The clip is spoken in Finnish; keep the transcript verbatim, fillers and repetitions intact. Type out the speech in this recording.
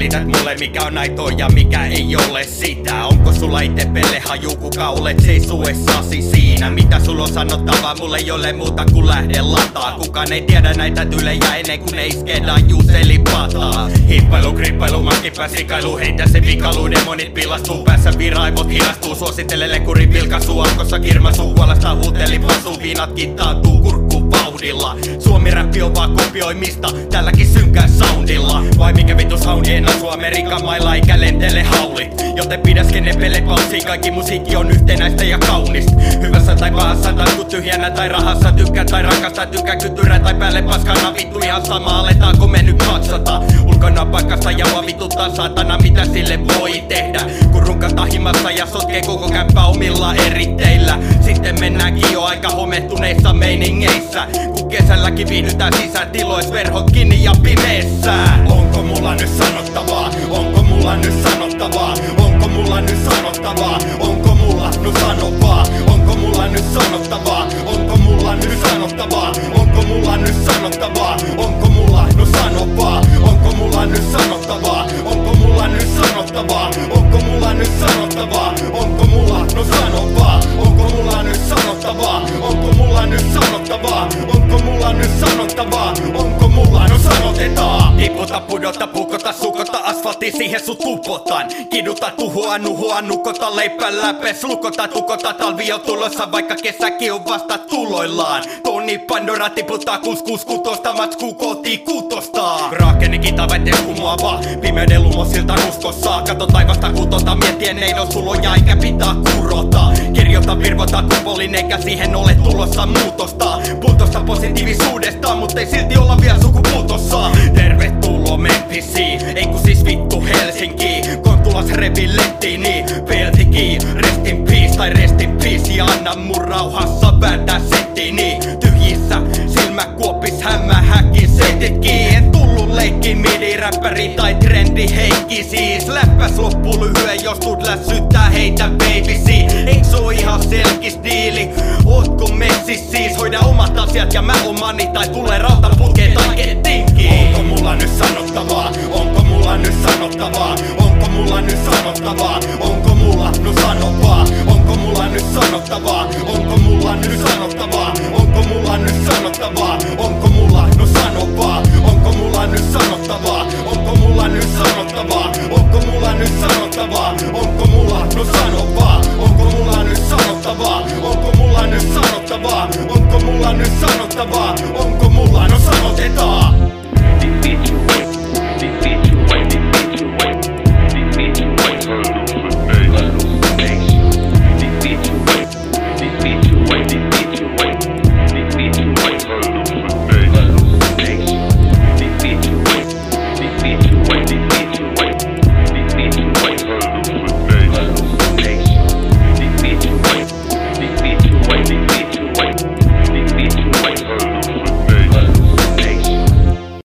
selität mulle mikä on aitoa ja mikä ei ole sitä? Onko sulla ite pelle haju, kuka olet seisuessasi siinä? Mitä sulla on sanottavaa, mulle ei ole muuta kuin lähde lataa. Kukaan ei tiedä näitä tylejä ennen kuin ne iskedään juuseli pataa. Hippailu, krippailu, mankipää, sikailu, heitä se vikalu. Demonit pilastuu, päässä viraivot hidastuu. Suosittele lekuri vilkasuu, alkossa kirmasuu. Kuolesta huuteli pasuu, viinat kittaantuu kurkkuun vauhdilla. Suomi-räppi on vaan kopioimista, tälläkin synkää soundilla. Vai mikä vitu soundi, en asu Amerikan mailla eikä lentele haulit. Joten pidä skenne pele paussi, kaikki musiikki on yhtenäistä ja kaunista. Hyvässä tai pahassa, taskut tyhjänä tai rahassa. Tykkää tai rakasta, tykkää kytyrä tai päälle paskana. Vittu ihan sama, aletaanko me nyt maksata? Ulkona paikasta jaua vituttaa saatana, mitä sille voi tehdä? Kun runkata himassa ja sotkee koko kämppä omilla eritteillä. Sitten mennäänkin jo aika homettuneissa meiningeissä. Kun kesälläkin viihdytään sisätilois, verhot kiinni ja pimeessä. Onko mulla nyt sanottavaa? Onko mulla nyt sanottavaa? Onko mulla nyt sanottavaa? Onko mulla nyt sanottavaa? Onko mulla nyt sanottavaa? Onko mulla nyt sanottavaa? Onko mulla nyt sanottavaa? Onko mulla nyt sanottavaa? Onko mulla nyt sanottavaa? Onko mulla nyt sanottavaa? Onko mulla nyt sanottavaa? Onko mulla nyt sanottavaa? Onko mulla nyt sanottavaa? Onko mulla nyt sanottavaa? Onko mulla nyt sanottavaa? Onko mulla nyt sanotetaan? Tiputa, pudota, pukota, sukota, asfaltti siihen sut tupotan. Kiduta, tuhoa, nuhoa, nukota, leipää läpes, lukota, tukota, talvi on tulossa, vaikka kesäkin on vasta tuloillaan. Toni Pandora tiputtaa kuskus kutosta, matskuu kotiin kutosta. Raakeni kitavetes kumoava, pimeyden lumosilta ruskossa. Kato taivasta kutota, miettien ei oo suloja eikä pitää kurota. Kirjoita, virvota, kupolin eikä siihen ole tulossa muutosta. Puutosta positiivisuudesta, mut ei silti olla vielä sukupuutossa. Tervetuloa Memphisiin, ei ku siis vittu Helsinki. Kontulas revi lehtini, peltiki. Rest in peace tai rest in peace. Ja anna mun rauhassa vääntää settini. Tyhjissä silmäkuopis hämähäkin seititkin. En tullu leikki midi räppäri tai trendi heikki siis. Läppäs loppu lyhyen, jos tuut lässyttää heitä babysi. Eik se oo ihan selkis diili? Ootko messis siis? Hoida omat asiat ja mä omani, tai tulee rautaputkeen tai kettinkin. Onko mulla nyt sanottavaa? Onko mulla nyt sanottavaa? Onko mulla nyt sanottavaa? Onko mulla nyt sanottavaa? Onko mulla nyt sanottavaa? Onko mulla nyt sanottavaa? Onko mulla nyt sanottavaa? Onko mulla nyt sanottavaa? Onko mulla nyt sanottavaa? Onko mulla nyt sanottavaa? Onko mulla nyt sanottavaa? Onko mulla nyt sanottavaa? Onko mulla nyt sanottavaa? Onko mulla nyt sanottavaa? Onko mulla nyt sanottavaa? Onko